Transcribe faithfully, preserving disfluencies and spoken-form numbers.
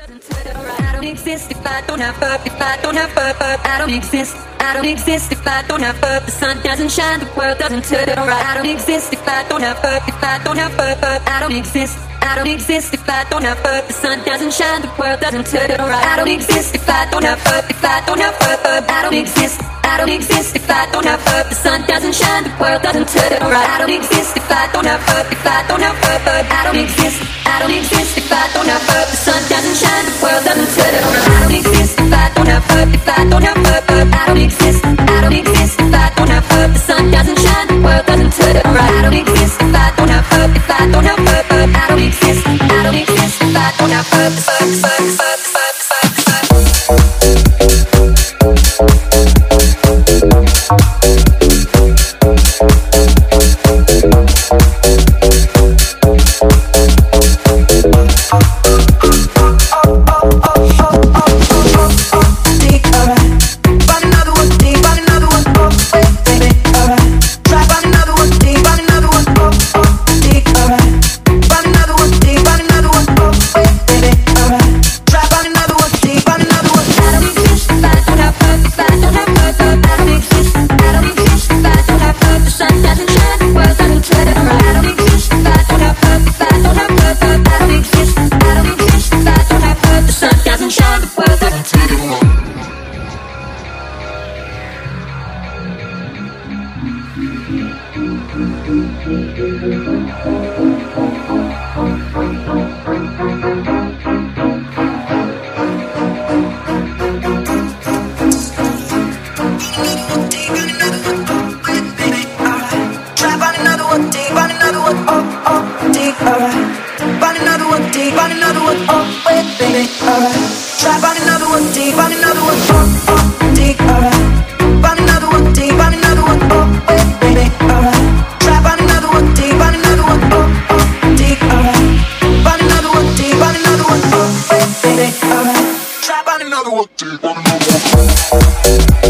I don't exist if I don't have up, if I don't have up, up. I don't exist, I don't exist if I don't have up. The sun doesn't shine, the world doesn't turn around. I don't exist if I don't have up, if I don't have up, up. I don't exist, I don't exist if I don't have up. The sun doesn't shine, the world doesn't turn around. I don't exist if I don't have up, if I don't have up, up. I don't exist, I don't exist if I don't have up. The sun doesn't shine, the world doesn't turn around. I don't exist if I don't have up, if I don't have up, up. I don't exist, I don't exist if I don't have up. The sun doesn't shine, the world doesn't turn around. I don't exist if I don't have up, if I don't have up, up. I don't exist, I don't exist if I don't have up. The sun doesn't shine, the world doesn't turn around. I don't exist if I don't have up, if I don't have up, up. I don't exist, I don't exist if I don't have up. Fuck, fuck, fuck, fuck, fuck, fuck. Another one, deep on another one.